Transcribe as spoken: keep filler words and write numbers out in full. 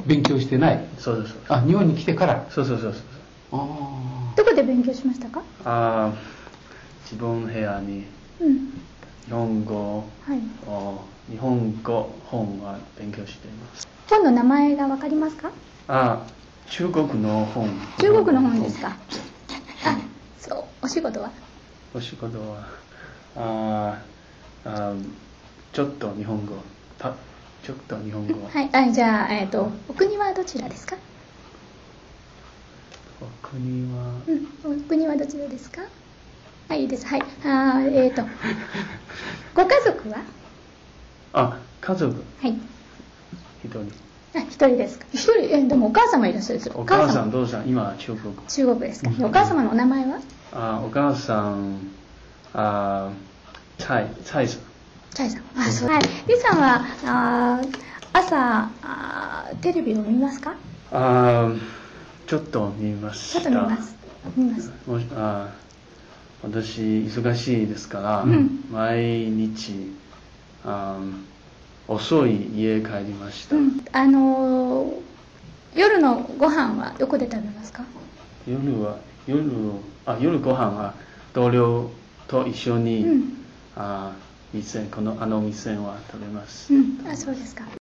勉強してない。 そうです。 あ、日本に来てから。 そうそうそうそう。 あどこで勉強しましたか？ あ、自分部屋に日本語、 はい、 日本語本は勉強しています。 本の名前がわかりますか？ あ、中国の本。 中国の本ですか？あ、そう。お仕事は？ お仕事は、ああ、ちょっと日本語。たちょっと日本語。 はい。あ、じゃあ、えっと、お国はどちらですか？ お国は、 うん、お国はどちらですか？はい、いいです。はい。あ、えっと、ご家族は？ あ、家族。 はい。 一人。 あ、一人ですか？一人、え、でもお母様いらっしゃるんですよ。 お母さん、どうさん、今中国。 中国ですか？お母様のお名前は？ あ、お母さん、あ、蔡、蔡さん。 蔡さん。あ、そう。はい。李さんは、あ、朝あ、テレビを見ますか？ あ、ちょっと見ました。 ちょっと見ます。見ます。 もし、あ、私忙しいですから、 うん、 毎日、あ、遅い家帰りました。 うん、あのー、夜のご飯はどこで食べますか？ 夜は夜あ夜ご飯は同僚と一緒に、うん、あ店このあの店は食べます。 うん、あ、そうですか。